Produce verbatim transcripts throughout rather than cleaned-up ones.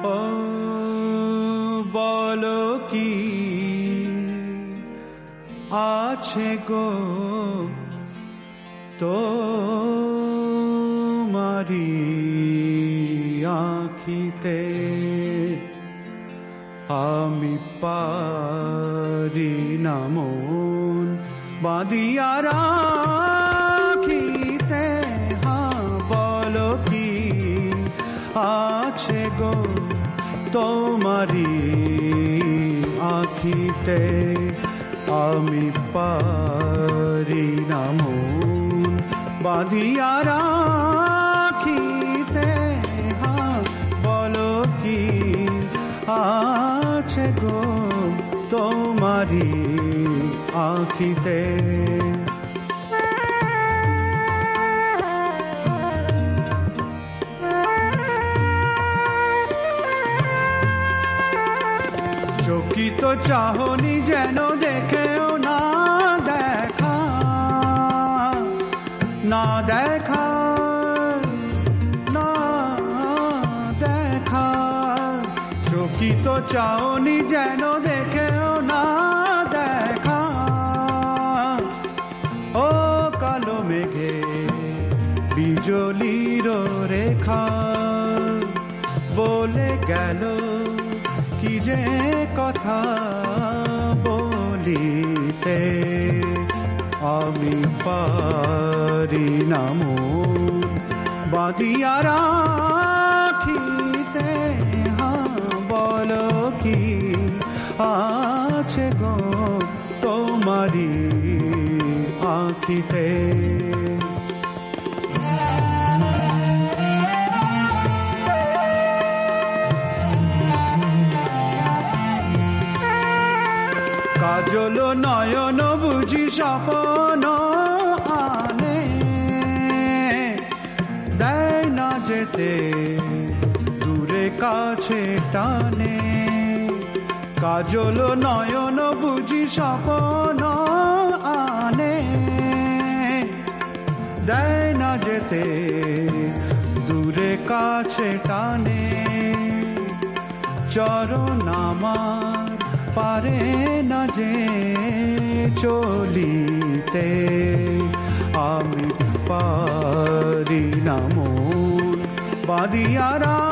ও বলো কি আছে গো তোমারি আঁখিতে, আমি পারি না মন বাঁধিয়া রাখিতে। হ্যাঁ বলো কি আছে গো তোমারি আঁখিতে, আমি পারি না মন বাঁধিয়া রাখিতে। হ্যাঁ বলো কি আছে গো তোমারি আঁখিতে। চকিত চাহনি যেন দেখেও না দেখা, না দেখা, না দেখা। চকিত চাহনি যেন দেখেও না দেখা। ও কালো মেঘে বিজলির রেখা বলে গেল কি যে কথা বলিতে, আমি পারি না মন বাঁধিয়া রাখিতে। হ্যাঁ বলো কি আছে গো তোমারি আঁখিতে। কাজল নয়ন বুঝি স্বপ্ন আনে, দেয় না যেতে দূরে কাছে টানে। কাজল নয়ন বুঝি স্বপ্ন আনে, দেয় না যেতে দূরে কাছে টানে। চরণ আমার পারে না যে চলিতে, আমি পারি না মন বাঁধিয়া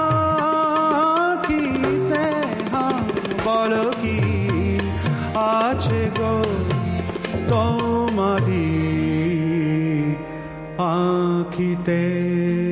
রাখিতে। হ্যাঁ বলো কি আছে গো তোমারি আঁখিতে।